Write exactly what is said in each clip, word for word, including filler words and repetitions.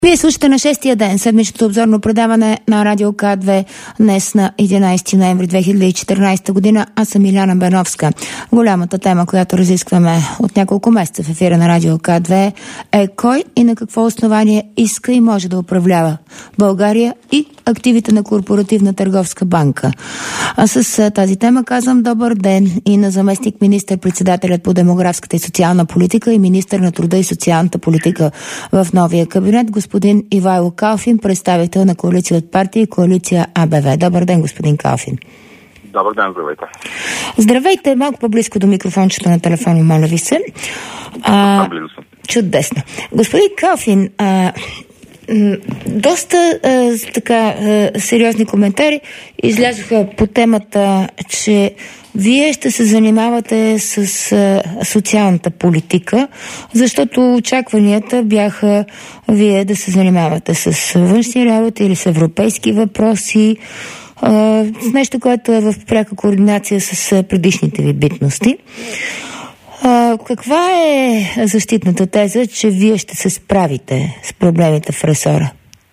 Вие слушате на шестия ден седмичното обзорно предаване на Радио К две днес на единайсети ноември две хиляди и четиринайсета година. Аз съм Иляна Беновска. Голямата тема, която разискваме от няколко месеца в ефира на Радио К две е кой и на какво основание иска и може да управлява България и активите на Корпоративна търговска банка. А с тази тема казвам добър ден и на заместник министър-председателят по демографската и социална политика и министър на труда и социалната политика в новия кабинет, господин Ивайло Калфин, представител на коалиция от партии Коалиция А Б В. Добър ден, господин Калфин. Добър ден, здравейте. Здравейте, малко по-близко до микрофончето на телефона, моля ви се. А, чудесно. Господин Калфин, а, доста а, така а, сериозни коментари излязоха по темата, че вие ще се занимавате с а, социалната политика, защото очакванията бяха вие да се занимавате с външни работи или с европейски въпроси, а, с нещо, което е в пряка координация с предишните ви битности. А, каква е защитната теза, че вие ще се справите с проблемите в ресора?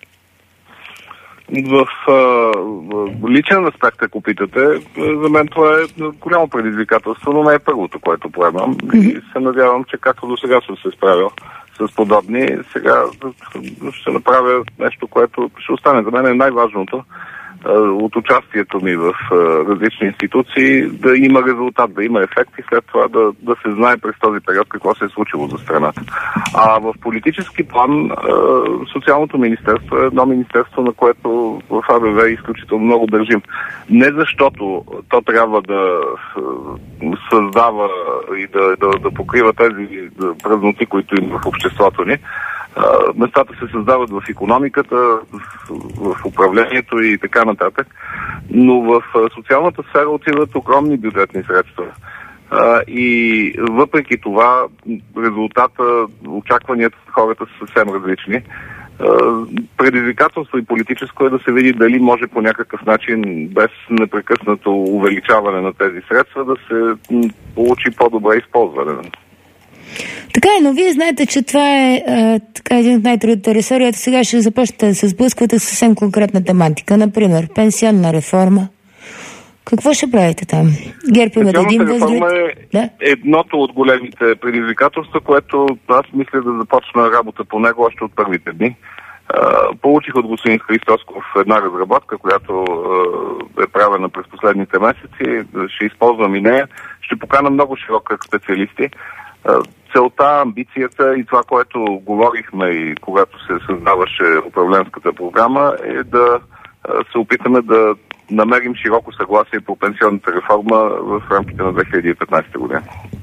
В, в личен аспект, ако питате, за мен това е голямо предизвикателство, но не е първото, което поемам. Mm-hmm. И се надявам, че както до сега съм се справил с подобни, сега ще направя нещо, което ще остане за мен е най-важното от участието ми в различни институции, да има резултат, да има ефект и след това да, да се знае през този период какво се е случило за страната. А в политически план Социалното министерство е едно министерство, на което в А Б В изключително много държим. Не защото то трябва да създава и да, да, да покрива тези празноти, които има в обществото ни. Местата се създават в икономиката, в управлението и така нататък, но в социалната сфера отиват огромни бюджетни средства. И въпреки това резултата, очакванията на хората са съвсем различни. Предизвикателство и политическо е да се види дали може по някакъв начин, без непрекъснато увеличаване на тези средства, да се получи по-добре използване. Така е, но вие знаете, че това е а, така един от най-трудните ресори. Ето сега ще започнете да се сблъсквате с съвсем конкретна тематика. Например, пенсионна реформа. Какво ще правите там? ГЕРБ имат един възглед. Пенсионната реформа е да? едното от големите предизвикателства, което аз мисля да започна работа по него още от първите дни. Uh, получих от господин Христосков една разработка, която uh, е правена през последните месеци. Ще използвам и нея. Ще покана много широк кръг специалисти. Uh, целта, амбицията и това, което говорихме и когато се създаваше управленската програма, е да uh, се опитаме да намерим широко съгласие по пенсионната реформа в рамките на две хиляди и петнайсета година.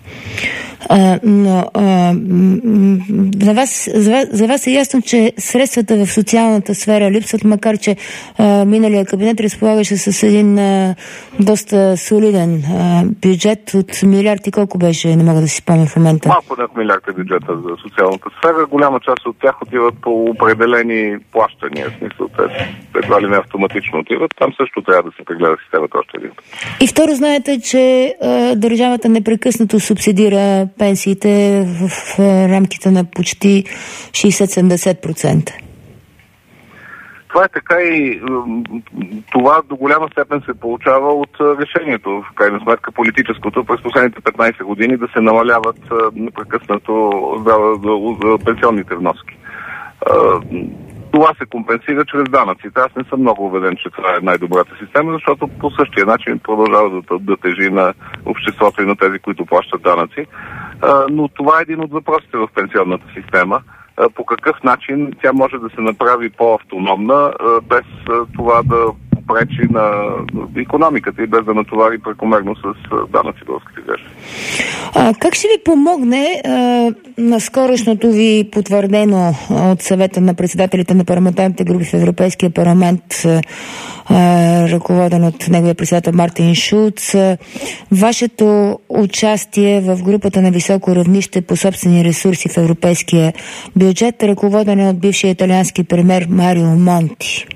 А, но а, за, вас, за, вас, за вас е ясно, че средствата в социалната сфера липсват, макар че а, миналия кабинет разполагаше с един а, доста солиден а, бюджет от милиард и колко беше, не мога да си спомня в момента. Малко над милиард е бюджета за социалната сфера. Голяма част от тях отиват по определени плащания. В смисъл, те едва ли не автоматично отиват. Там също трябва да се прегледа системата още един. И второ, знаете, че а, държавата непрекъснато субсидира пенсиите в, в рамките на почти шейсет до седемдесет процента. Това е така и това до голяма степен се получава от решението, в крайна сметка политическото, през последните петнайсет години да се намаляват непрекъснато за пенсионните вноски. Това се компенсира чрез данъците. Аз не съм много убеден, че това е най-добрата система, защото по същия начин продължава да, да тежи на обществото и на тези, които плащат данъци. Но това е един от въпросите в пенсионната система. По какъв начин тя може да се направи по-автономна, без това да пречи на икономиката и без да натовари прекомерно с данъци българските граждани. А, как ще ви помогне а, на скорошното ви потвърдено от съвета на председателите на парламентарните групи в Европейския парламент, а, ръководен от неговия председател Мартин Шулц, а, вашето участие в групата на високо равнище по собствени ресурси в европейския бюджет, ръководен от бившия италиански премиер Марио Монти?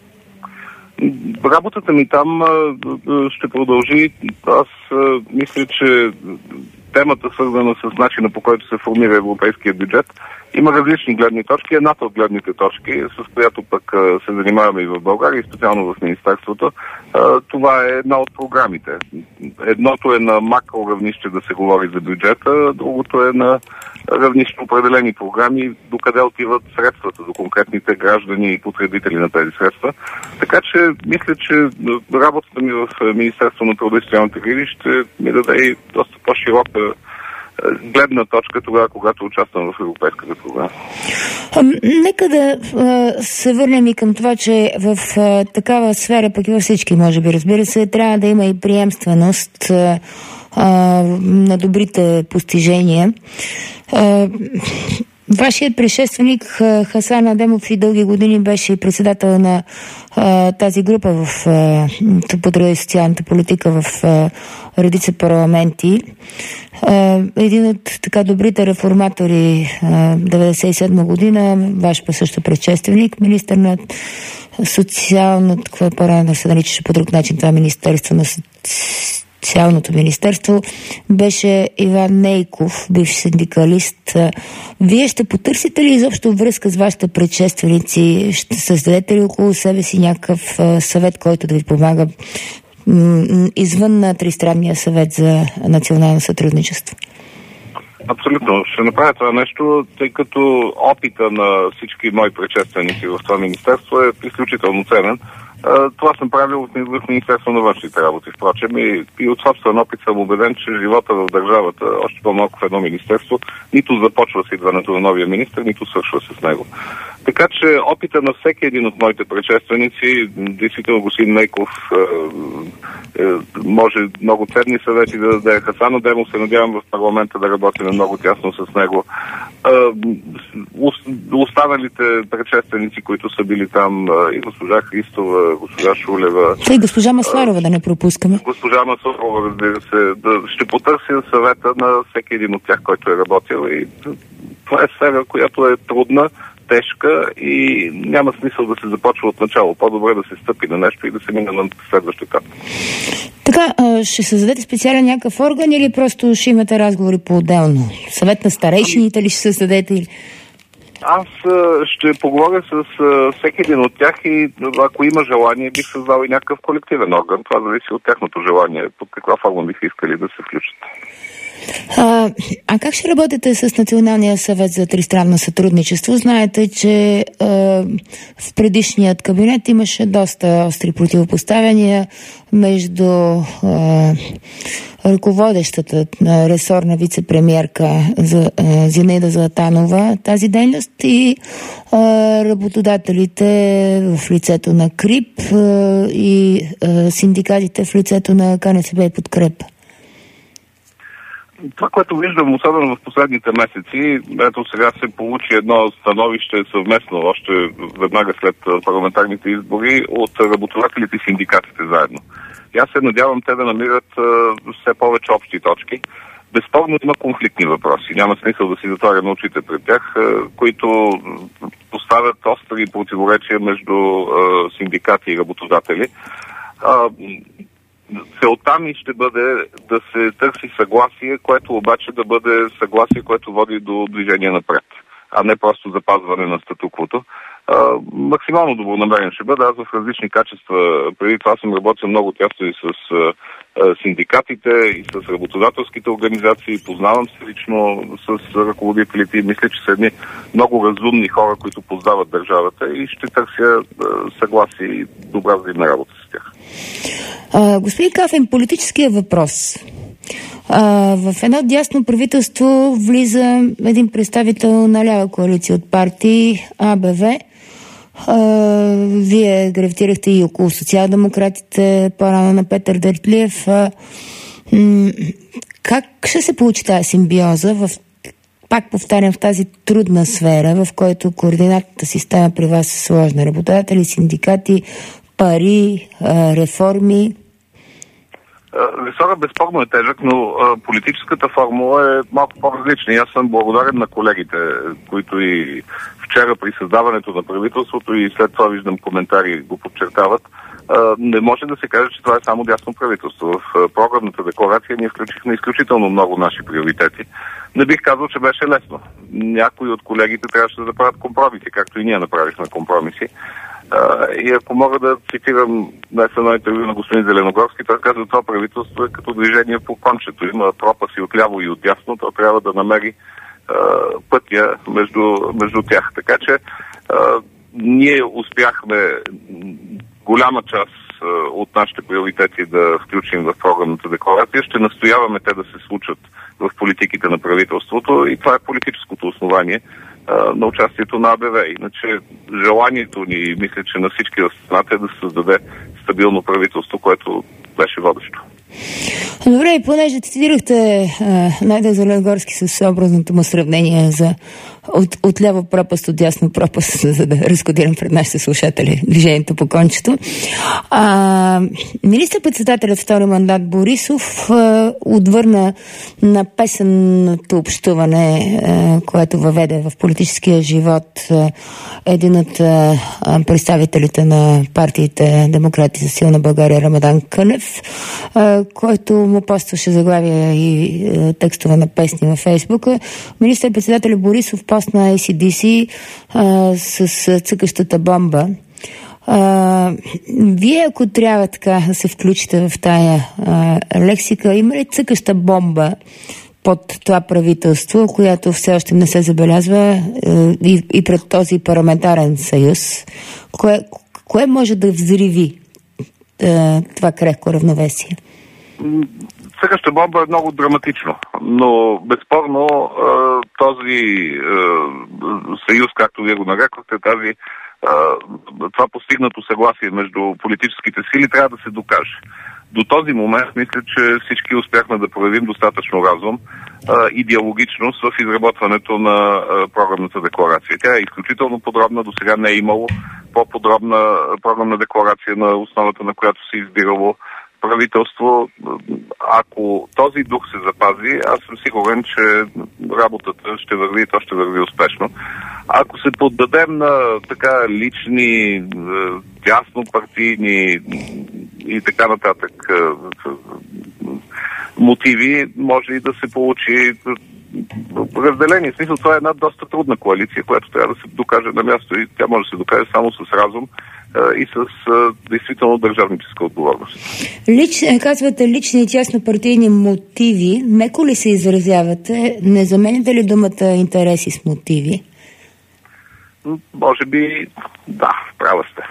Работата ми там ще продължи. Аз мисля, че темата, свързана с начина, по който се формира европейския бюджет, Има различни гледни точки. Едната от гледните точки, с която пък се занимаваме и в България, и специално в Министерството, това е една от програмите. Едното е на макро равнище да се говори за бюджета, другото е на равнище определени програми, докъде отиват средствата до конкретните граждани и потребители на тези средства. Така че, мисля, че работата ми в Министерство на труда и социалните грижи ще ми даде и доста по-широка гледна точка тогава, когато участвам в европейската програма. А, нека да а, се върнем и към това, че в а, такава сфера, пък и във всички, може би, разбира се, трябва да има и приемственост а, а, на добрите постижения. А, Вашият предшественик Хасан Адемов и дълги години беше председател на а, тази група в а, по труда и социалната политика в а, редица парламенти. А, един от така добрите реформатори а, деветдесет и седма година, ваш па също предшественик, министър на социалното, какво е по-рано да се наричаше по друг начин това министерство на Социалното министерство, беше Иван Нейков, бивш синдикалист. Вие ще потърсите ли изобщо връзка с вашите предшественици? Ще създадете ли около себе си някакъв съвет, който да ви помага извън на Тристранния съвет за национално сътрудничество? Абсолютно. Ще направя това нещо, тъй като опита на всички мои предшественици в това министерство е изключително ценен. Това съм правил в Министерство на външните работи. Впрочем, и, и от собствен опит съм убеден, че живота в държавата, още по-малко в едно министерство, нито започва с идването на новия министър, нито свършва с него. Така че опита на всеки един от моите предшественици, действително господин Нейков е, е, може много ценни съвети да даде. Хасан Адемов се надявам в парламента да работи много тясно с него. Е, останалите предшественици, които са били там, и госпожа Христова, госпожа Шулева. И госпожа Масларова, да не пропускаме. Госпожа Масларова, разбира се, да, ще потърся съвета на всеки един от тях, който е работил. И това е сфера, която е трудна, тежка и няма смисъл да се започва от начало. По-добре да се стъпи на нещо и да се мине на следващ етап. Така, ще създадете специален някакъв орган или просто ще имате разговори по-отделно? Съвет на старейшините ли ще създадете? Аз ще поговоря с всеки един от тях и ако има желание, бих създал и някакъв колективен орган. Това зависи от тяхното желание. Под каква форма бих искали да се включат. А, а как ще работите с Националния съвет за тристранно сътрудничество? Знаете, че а, в предишният кабинет имаше доста остри противопоставяния между а, ръководещата на ресорна вице-премиерка за, а, Зинаида Златанова тази дейност и а, работодателите в лицето на КРИП а, и а, синдикатите в лицето на КНСБ и Подкрепа. Това, което виждам, особено в последните месеци, ето сега се получи едно становище съвместно, още веднага след парламентарните избори, от работодателите и синдикатите заедно. И аз се надявам те да намират все повече общи точки. Безспорно има конфликтни въпроси. Няма смисъл да си затваряме очите пред тях, които поставят остри противоречия между синдикати и работодатели. Целта ми ще бъде да се търси съгласие, което обаче да бъде съгласие, което води до движение напред, а не просто запазване на статуквото. Максимално добронамерен ще бъде. Аз в различни качества, преди това съм работил много тясно и с а, синдикатите, и с работодателските организации, познавам се лично с ръководителите и мисля, че са едни много разумни хора, които познават държавата и ще търся а, съгласие и добра взаимна работа с тях. А, господин Кафин, политическия въпрос. А, в едно дясно правителство влиза един представител на лява коалиция от партии АБВ. А, вие гравитирахте и около социал-демократите, по-рано на Петър Дертлиев. А, м- как ще се получи тази симбиоза в, пак повтарям, в тази трудна сфера, в който координатната система при вас е сложна? Работодатели, синдикати, пари, а, реформи. Ресорът безспорно е тежък, но а, политическата формула е малко по-различна. И аз съм благодарен на колегите, които и вчера при създаването на правителството и след това виждам коментари го подчертават, не може да се каже, че това е само дясно правителство. В програмната декларация ние включихме изключително много наши приоритети. Не бих казал, че беше лесно. Някои от колегите трябваше да направят компромиси, както и ние направихме компромиси. И ако мога да цитирам днес едно интервю на господин Зеленогорски, той казва, това правителство е като движение по кончето. Има пропаси отляво и отдясно, то трябва да намери пътя между, между тях. Така че ние успяхме голяма част от нашите приоритети да включим в програмната декларация. Ще настояваме те да се случат в политиките на правителството и това е политическото основание а, на участието на АБВ. Иначе желанието ни, мисля, че на всички в страната е да се създаде стабилно правителство, което беше водещо. Добре, и понеже цитирахте Найден Зеленогорски с образното му сравнение за от, от ляво пропаст, от дясно пропаст, за да разкодирам пред нашите слушатели движението по кончето. А, министър-председателят втори мандат Борисов а, отвърна на песенното общуване, а, което въведе в политическия живот а, един от а, представителите на партиите Демократи за силна България Рамадан Кънев, а, който му постваше заглавия и а, текстове на песни във Фейсбука. Министър-председател Борисов постна Ей Си Ди Си а, с цъкащата бомба. А, вие, ако трябва така да се включите в тая а, лексика, има ли цъкаща бомба под това правителство, която все още не се забелязва а, и, и пред този парламентарен съюз? Кое, кое може да взриви а, това крехко равновесие? Цъкаща бомба е много драматично, но безспорно този съюз, както вие го нарекохте, тази, това постигнато съгласие между политическите сили трябва да се докаже. До този момент мисля, че всички успяхме да проявим достатъчно разум и диалогичност в изработването на програмната декларация. Тя е изключително подробна, до сега не е имало по-подробна програмна декларация, на основата на която се избирало правителство. Ако този дух се запази, аз съм сигурен, че работата ще върви и то ще върви успешно. Ако се поддадем на така лични, тяснопартийни и така нататък мотиви, може и да се получи разделение. В смисъл, това е една доста трудна коалиция, която трябва да се докаже на място и тя може да се докаже само с разум и с а, действително държавническа отговорност. Лич, казвате лични и тяснопартийни мотиви. Меко ли се изразявате? Не заменяте ли думата интереси с мотиви? Може би, да, права сте.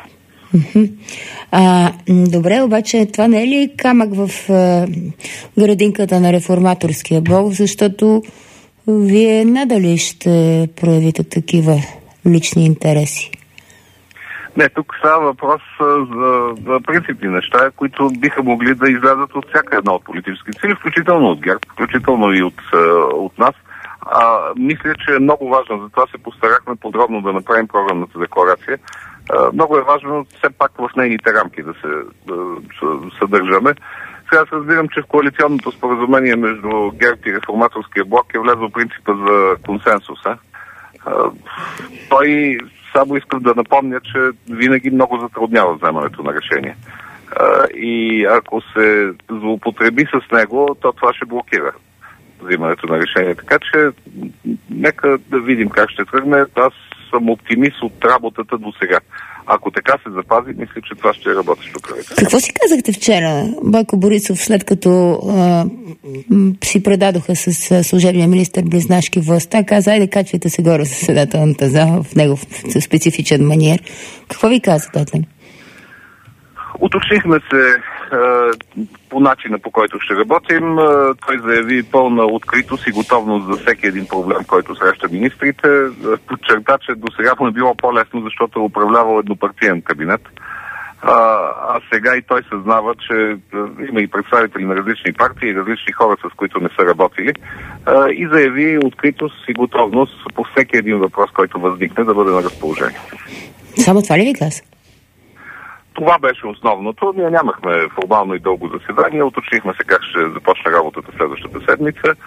А, добре, обаче това не е ли камък в а, градинката на реформаторския блок, защото вие надали ще проявите такива лични интереси? Не, тук става въпрос за, за принципни неща, които биха могли да излязат от всяка една от политическите сили, включително от ГЕРБ, включително и от, от нас. А, мисля, че е много важно, затова се постарахме подробно да направим програмната декларация. А, много е важно все пак в нейните рамки да се да, съдържаме. Сега аз разбирам, че в коалиционното споразумение между ГЕРБ и реформаторския блок е влязъл принципа за консенсуса. А, той само искам да напомня, че винаги много затруднява вземането на решение. А, и ако се злоупотреби с него, то това ще блокира взимането на решение. Така че нека да видим как ще тръгне. Аз съм оптимист от работата до сега. Ако така се запази, мисля, че това ще е работещо правителство. Какво си казахте вчера, Бойко Борисов, след като а, м- си предадоха с а, служебния министър Близнашки властта, каза, айде качвайте се горе в заседателната зала в негов специфичен маниер. Какво ви каза той? Уточнихме се е, по начина, по който ще работим. Е, той заяви пълна откритост и готовност за всеки един проблем, който среща министрите. Е, подчерта, че до сега му е било по-лесно, защото е управлявал еднопартиен кабинет. А, а сега и той съзнава, че е, има и представители на различни партии и различни хора, с които не са работили. Е, и заяви откритост и готовност по всеки един въпрос, който възникне, да бъде на разположение. Само това ли ви каза? Това беше основното. Ние нямахме формално и дълго заседание. Уточнихме се как ще започне работата следващата седмица.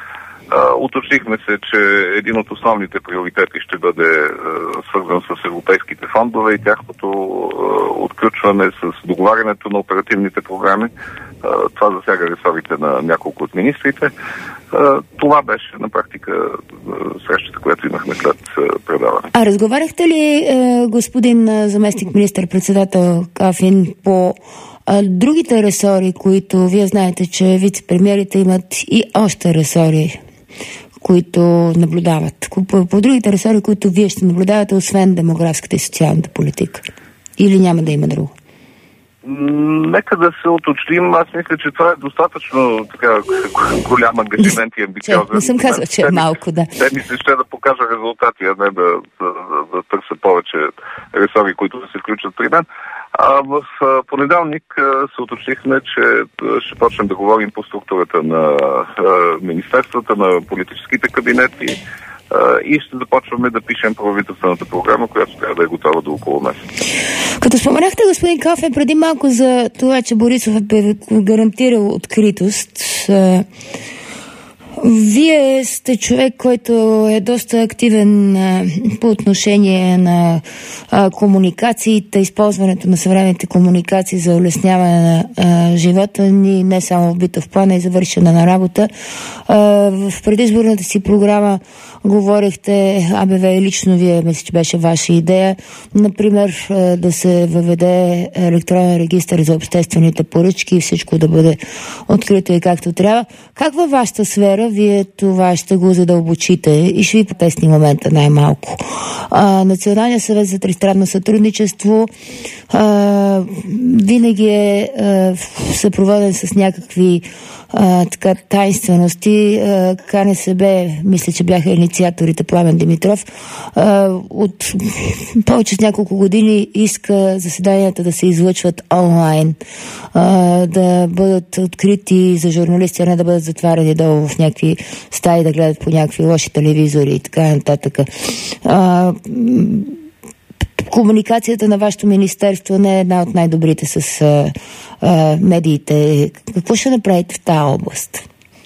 Уточнихме се, че един от основните приоритети ще бъде свързан с европейските фондове и тяхното отключване с договарянето на оперативните програми. Това засяга ресорите на няколко от министрите. Това беше на практика срещата, която имахме след предаване. А разговаряхте ли, господин заместник министър-председател Калфин, по другите ресори, които вие знаете, че вице-премиерите имат и още ресори, които наблюдават? По, по другите ресори, които вие ще наблюдавате, освен демографската и социалната политика? Или няма да има друго? Нека да се уточним. Аз мисля, че това е достатъчно така голям ангажимент и амбициозен. Не съм казала, че е малко, да. Те ми се ще да покажа резултати, а не да, да, да, да търся повече ресори, които да се включат при мен. А в понеделник се уточнихме, че ще почнем да говорим по структурата на министерствата, на политическите кабинети и ще започваме да пишем правителствената програма, която трябва да е готова до около месец. Като споменахте, господин Калфин, преди малко за това, че Борисов е гарантирал откритост, вие сте човек, който е доста активен а, по отношение на а, комуникациите, използването на съвременните комуникации за улесняване на а, живота ни, не само в битов план, а и завършена на работа. А, в предизборната си програма говорихте, АБВ лично вие, мисля, че беше ваша идея, например, а, да се въведе електронен регистър за обществените поръчки и всичко да бъде открито и както трябва. Как във вашата сфера вие това ще го задълбочите и ще ви потесни момента най-малко? А, Националният съвет за тристранно сътрудничество а, винаги е а, съпроводен с някакви а, така тайнствености. А, КНСБ, мисля, че бяха инициаторите, Пламен Димитров, а, от повече от няколко години иска заседанията да се излъчват онлайн, а, да бъдат открити за журналисти, а не да бъдат затваряни долу в някакви стаи да гледат по някакви лоши телевизори и така нататък. А, комуникацията на вашето министерство не е една от най-добрите с а, а, медиите. Какво ще направите в тази област?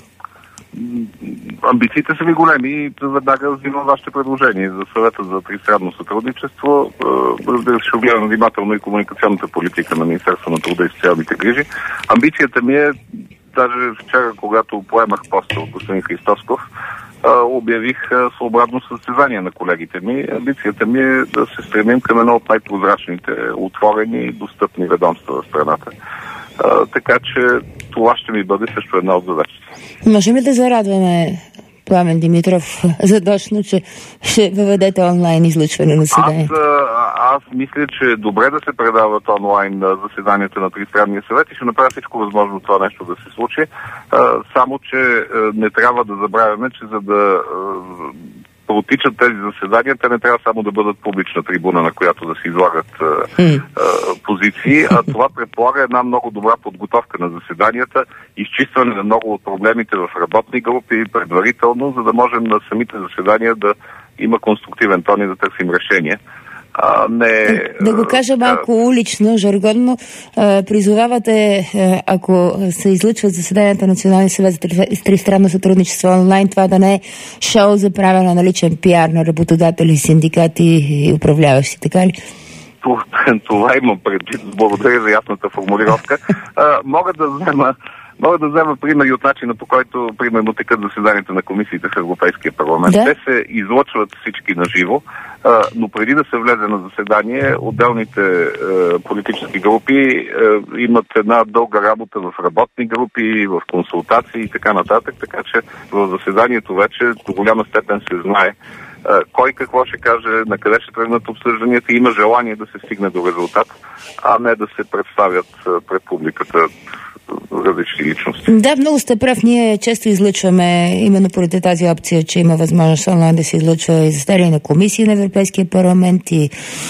Амбициите са ми големи и веднага взимам вашите предложения за съвета за тристранно сътрудничество. Разбира се, ще огледам внимателно и комуникационната политика на Министерство на труда и социалните грижи. Амбицията ми е, даже вчера, когато поемах поста от господин Христосков, обявих свободно състезание на колегите ми. Амбицията ми е да се стремим към едно от най-прозрачните, отворени и достъпни ведомства в страната. А, така че това ще ми бъде също една от задачите. Можем ли да зарадваме Пламен Димитров задочно, че ще въведете онлайн излъчване на заседание? Аз, аз мисля, че е добре да се предават онлайн заседанията на Тристранния съвет и ще направя всичко възможно това нещо да се случи. Само, че не трябва да забравяме, че за да протичат тези заседания, те не трябва само да бъдат публична трибуна, на която да се излагат mm. позиции, а това предполага една много добра подготовка на заседанията, изчистване на много от проблемите в работни групи предварително, за да можем на самите заседания да има конструктивен тон и да търсим решение. А, не, да го кажа малко а... улично, жаргонно, а, призовавате, а, ако се излъчват заседанията на Националния съвет за тристранно сътрудничество онлайн, това да не е шоу за правене на личен пиар на работодатели, синдикати и управляващи, така ли? Това, това имам предвид. Благодаря за ясната формулировка. А, мога да взема Мога да взема примери от начина, по който, примерно, текат заседанията на комисиите в Европейския парламент. Да? Те се излъчват всички на живо, но преди да се влезе на заседание, отделните е, политически групи е, имат една дълга работа в работни групи, в консултации и така нататък, така че в заседанието вече до голяма степен се знае кой какво ще каже, на къде ще тръгнат обсъжданията и има желание да се стигне до резултат, а не да се представят пред публиката различни личности. Да, много сте прав. Ние често излъчваме именно поради тази опция, че има възможност онлайн да се излъчва и заседание на комисии на Европейския парламент и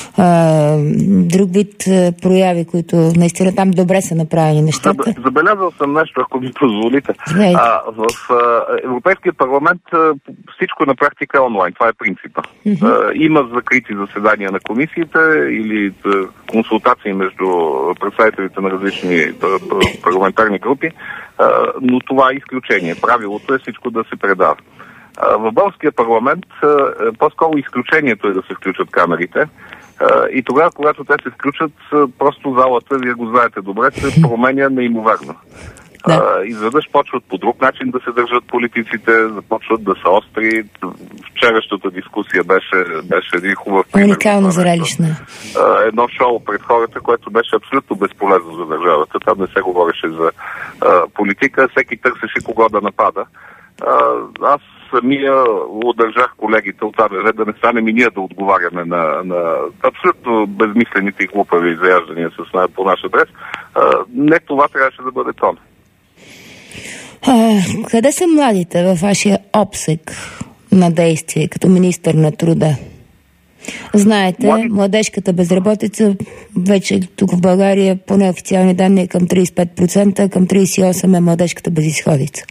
а, друг вид а, прояви, които наистина там добре са направени нещата. Забелязал съм нещо, ако ми позволите. А, в а, Европейския парламент а, всичко на практика е онлайн. Това е принципа. Uh-huh. А, има закрити заседания на комисиите или а, консултации между представителите на различни парламентарни групи, но това е изключение. Правилото е всичко да се предава. В българския парламент по-скоро изключението е да се включат камерите. И тогава, когато те се включат, просто залата, вие го знаете добре, се променя неимоверно. Да. Изведнъж почват по друг начин да се държат политиците, започват да са остри. Вчерашната дискусия беше, беше един хубав пример. Уникално зрелищна. Едно шоу пред хората, което беше абсолютно безполезно за държавата. Там не се говореше за а, политика, всеки търсеше кого да напада. А, аз самия удържах колегите от АБВ да не станем и ние да отговаряме на, на абсолютно безмислените и глупави заяждания с, по наш адрес. А, не това трябваше да бъде тон. А, къде са младите във вашия обсек на действие като министър на труда? Знаете, Млади... младежката безработица вече тук в България, по неофициални данни, е към трийсет и пет процента, към трийсет и осем процента е младежката безизходица.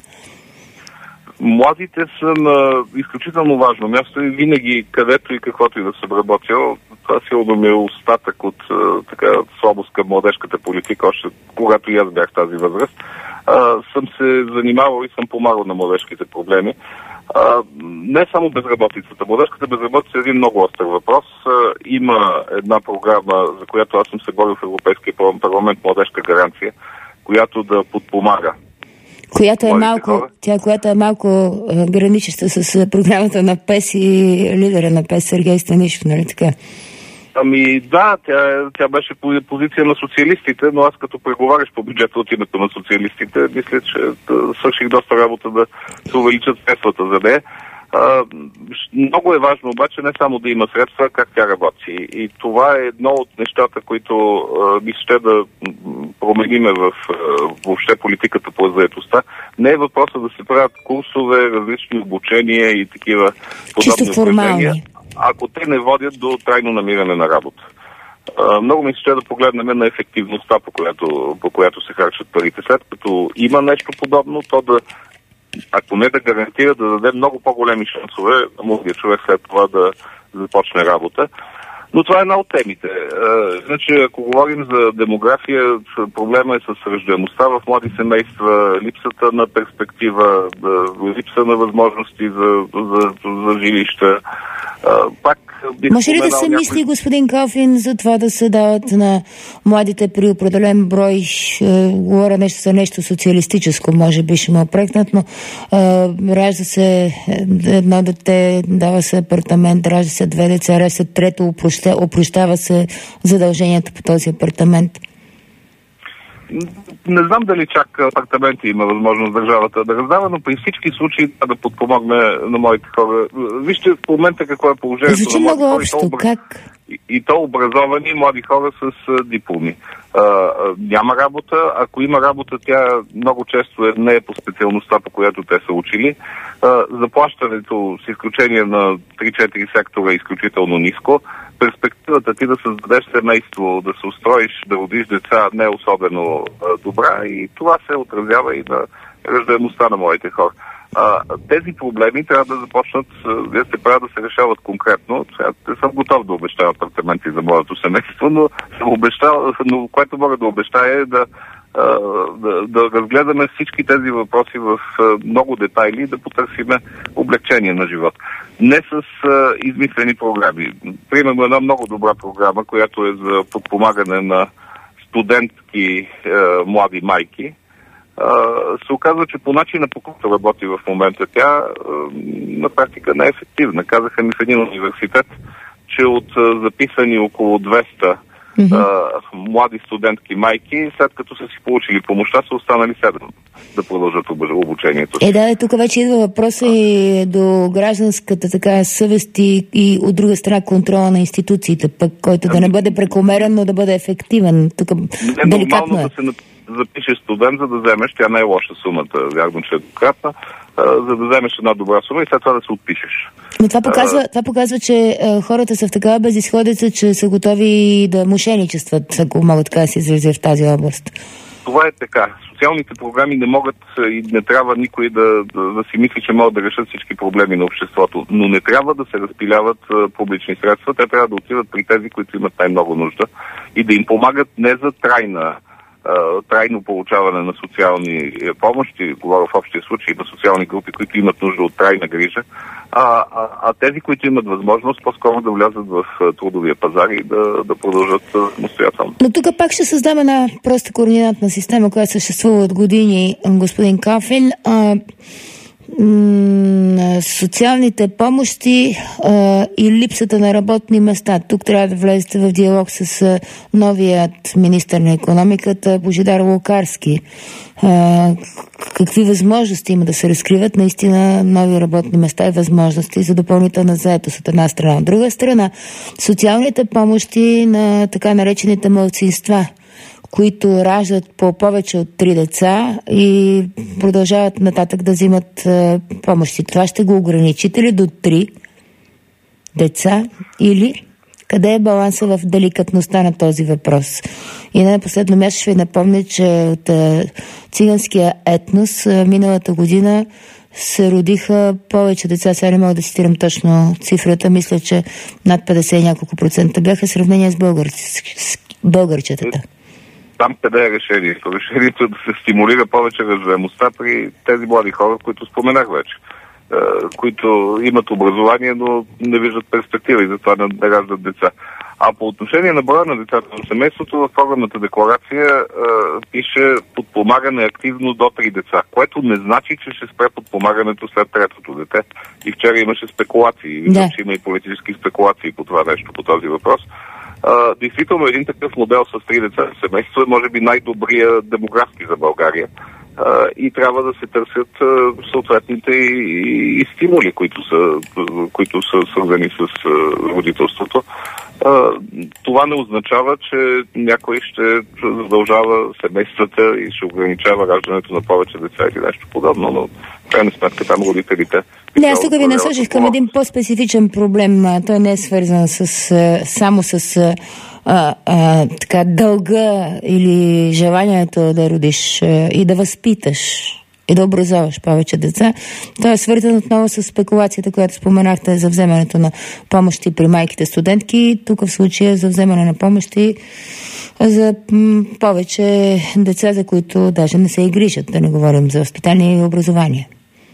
Младите са на изключително важно място и винаги, където и каквото и да съм работил, това силно ми е остатък от така слабост към младежката политика, още когато и аз бях тази възраст. А, съм се занимавал и съм помагал на младежките проблеми. А, не само безработицата. Младежката безработица е един много остър въпрос. А, има една програма, за която аз съм се борил в Европейския парламент, младежка гаранция, която да подпомага. Която е малко, тя, която е малко а, граничеща с програмата на ПЕС и лидера на ПЕС Сергей Станишев, нали така? Ами да, тя, тя беше по позиция на социалистите, но аз като преговаряш по бюджета от името на социалистите, мисля, че да, свърших доста работа да се увеличат средствата за нея. А, много е важно обаче не само да има средства, как тя работи. И това е едно от нещата, които а, ми ще да промениме в а, въобще политиката по заетостта. Не е въпросът да се правят курсове, различни обучения и такива подобни упражнения, ако те не водят до трайно намиране на работа. А, много ми се ще да погледнем на ефективността, по която, по която се харчат парите. След като има нещо подобно, то да, ако не да гарантира, да даде много по-големи шансове на младия човек след това да започне работа. Но това е една от темите. Значи, ако говорим за демография, проблема е с раждаемостта в млади семейства, липсата на перспектива, липса на възможности за, за, за жилища. Пак може ли да се някой... мисли, господин Калфин, за това да се дават на младите при определен брой, е, говоря нещо за нещо социалистическо, може би ще ме опрекнат, но е, ражда се едно дете, дава се апартамент, ражда се две деца, ражда се трето, опрощава, опрощава се задълженията по този апартамент? Не знам дали чак апартаменти има възможност държавата да раздава, но при всички случаи да подпомогне на моите хора. Вижте в момента какво е положението. Звучи много хора, общо. И то, как? И, и то образовани млади хора с а, дипломи. А, а, няма работа. Ако има работа, тя много често е, не е по специалността, по която те са учили. А, заплащането, с изключение на три-четири сектора, е изключително ниско. Перспективата ти да създадеш семейство, да се устроиш, да родиш деца не е особено а, добра и това се отразява и на раждаемостта на моите хора. А, тези проблеми трябва да започнат, вие сте прави да се решават конкретно. Сега не съм готов да обещая апартаменти за моето семейство, но съм обещал, но което мога да обещая е да, да, да разгледаме всички тези въпроси в много детайли и да потърсиме облегчение на живот. Не с а, измислени програми. Примерно една много добра програма, която е за подпомагане на студентки а, млади майки. Uh, се оказва, че по начина, по който работи в момента тя, uh, на практика не е ефективна. Казаха ми в един университет, че от uh, записани около двеста mm-hmm. uh, млади студентки майки, след като са си получили помощта, са останали седем да продължат обучението си. Е, да, тук вече идва въпроса и до гражданската така съвест и, и от друга страна контрола на институциите, пък, който да не бъде прекомерен, но да бъде ефективен. Тук деликатно е. Да се запишеш студент, за да вземеш, тя не е лоша сумата, вярно, че е двукратна, за да вземеш една добра сума и след това да се отпишеш. Но това показва, а, това показва че а, хората са в такава безизходица, че са готови да мошеничестват, ако могат така да се изразят в тази област. Това е така. Социалните програми не могат и не трябва никой да, да, да си мисли, че могат да решат всички проблеми на обществото. Но не трябва да се разпиляват а, публични средства. Те трябва да отиват при тези, които имат най-много нужда и да им помагат не за трайна трайно получаване на социални помощи, говоря в общия случай на социални групи, които имат нужда от трайна грижа, а, а, а тези, които имат възможност, по-скоро да влязат в трудовия пазар и да, да продължат самостоятелно. Но тук пак ще създаме една проста координатна система, която съществува от години, господин Калфин. А, м- социалните помощи а, и липсата на работни места. Тук трябва да влезете в диалог с а, новият министър на икономиката Божидар Лукарски. А, какви възможности има да се разкриват наистина нови работни места и възможности за допълнителна заетост от една страна. От друга страна, социалните помощи на така наречените малцинства, които раждат по повече от три деца и продължават нататък да взимат а, помощи. Това ще го ограничите ли до три деца или къде е баланса в деликатността на този въпрос? И на последно място ще ви напомня, че от а, циганския етнос а, миналата година се родиха повече деца. Сега не мога да цитирам точно цифрата. Мисля, че над петдесет и няколко процента бяха в сравнение с, българ... с българчетата. Там къде е решението? Решението е да се стимулира повече раждаемостта при тези млади хора, които споменах вече, които имат образование, но не виждат перспектива и затова не раждат деца. А по отношение на броя на децата на семейството, в програмната декларация е, пише подпомагане активно до три деца, което не значи, че ще спре подпомагането след третото дете. И вчера имаше спекулации, да. Че има и политически спекулации по това нещо, по този въпрос. Uh, действително един такъв модел с три деца в семейство е може би най-добрия демографски за България uh, и трябва да се търсят uh, съответните и, и, и стимули, които са, които са свързани с uh, родителството. Uh, това не означава, че някой ще задължава семействата и ще ограничава раждането на повече деца или нещо подобно, но в крайна сметка там родителите... Не, аз тук ви насочих към един по-специфичен проблем. Той не е свързан с, само с а, а, така, дълга или желанието да родиш а, и да възпиташ и да образоваш повече деца. Той е свързан отново с спекулацията, която споменахте за вземането на помощи при майките студентки. Тук в случая за вземане на помощи за м- повече деца, за които даже не се и грижат, да не говорим за възпитание и образование.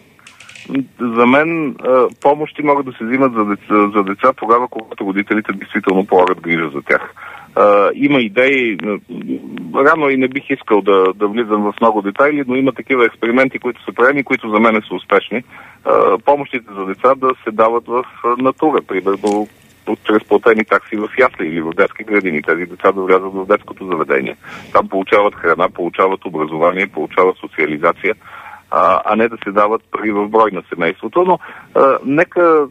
За мен помощи могат да се взимат за деца, за деца тогава, когато родителите действително полагат грижа за тях. Uh, има идеи, рано и не бих искал да, да влизам в много детайли, но има такива експерименти, които са правени, които за мен са успешни. Uh, помощите за деца да се дават в натура, примерно чрез платени такси в ясли или в детски градини. Тези деца да влязат в детското заведение. Там получават храна, получават образование, получават социализация, а, а не да се дават пари в брой на семейството. Но а, нека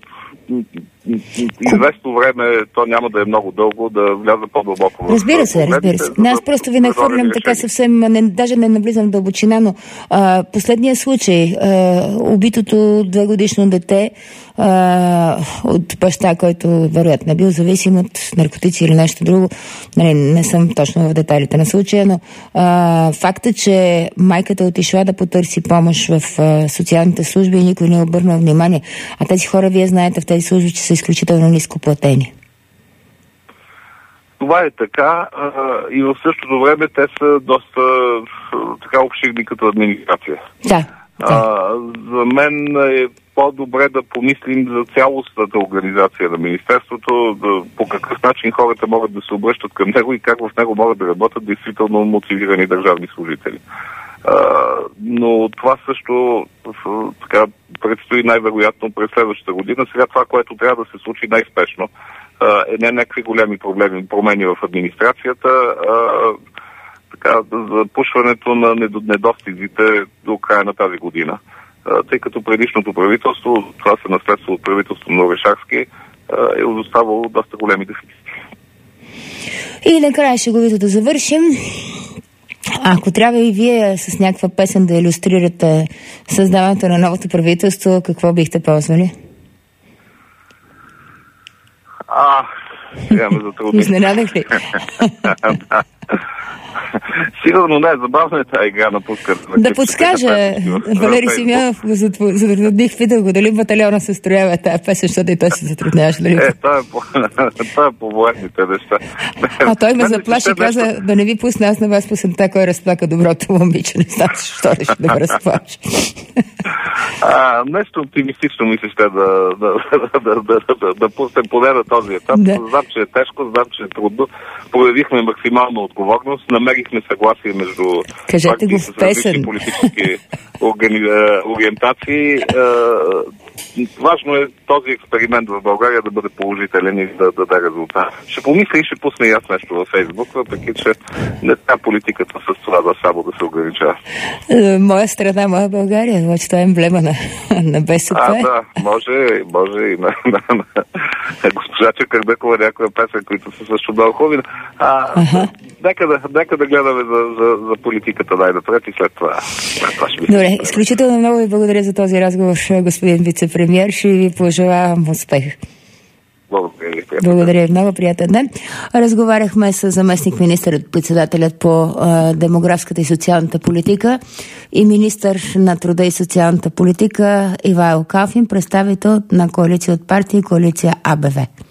известно време, то няма да е много дълго, да вляза по-дълбоко в... Разбира се, разбира се. Не, аз просто ви нахвърлям така съвсем, не, даже не навлизам в дълбочина, но а, последния случай, а, убитото двегодишно дете а, от баща, който вероятно е бил зависим от наркотици или нещо друго, не, не съм точно в детайлите на случая, но а, факта, че майката отишла да потърси помощ в а, социалните служби и никой не е обърнал внимание, а тези хора, вие знаете, в тези служби, че са изключително ниско платени. Това е така а, и в същото време те са доста така обширни като администрация. Да. да. А, за мен е по-добре да помислим за цялостната организация на Министерството, да, по какъв начин хората могат да се обръщат към него и как в него могат да работят действително мотивирани държавни служители. Uh, но това също така предстои най-вероятно през следващата година. Сега това, което трябва да се случи най-спешно, uh, е не някакви големи проблеми, промени в администрацията, uh, така, за пушването на недостигите до края на тази година. Uh, тъй като предишното правителство, това се наследство от правителството на Орешарски, uh, е оставало доста големи дефицити. И накрая шеговито да завършим. Ако трябва и вие с някаква песен да илюстрирате създаването на новото правителство, какво бихте ползвали? А, сега ме затрудни. Изненадах ли? Сигурно не, забавно е тази игра на пускане. Да подскаже, Валери Симеонов го затрудних, питах го дали батальона се строява тази песен, защото и той се затрудняваше. Дали... Е, това е по, това е по военните неща. А той ме заплаши, каза нещо... да не ви пусна аз на вас песента, кой разплака доброто момиче. Не знам, защо реши да ме разплаши. А, нещо оптимистично ми се ще да, да, да, да, да, да, да пуснем поне на този етап. Да. Знам, че е тежко, знам, че е трудно. Проявихме максимална отговорност, намерихме съгласие между партии с различни политически органи... ориентации. Важно е този експеримент в България да бъде положителен и да даде резултат. Ще помисля и ще пусна и аз нещо във Фейсбук, въпреки че не така политиката с това да само да се ограничава. Моя страна, моя България, значи това е емблема на, на БСП. А, да, може, може и на, на, на, на госпожа Чакърдъкова някоя песен, които са също много хубави. А, ага. Нека да, нека да гледаме за, за, за политиката най-напред и след това, след това ще би. Добре, изключително много ви благодаря за този разговор, господин вице-премиер. Ще ви пожелавам успех. Благодаря. Благодаря. Много приятен ден. Разговаряхме с заместник министърът, председателят по а, демографската и социалната политика и министър на труда и социалната политика Ивайло Калфин, представител на коалиция от партии, коалиция А Б В.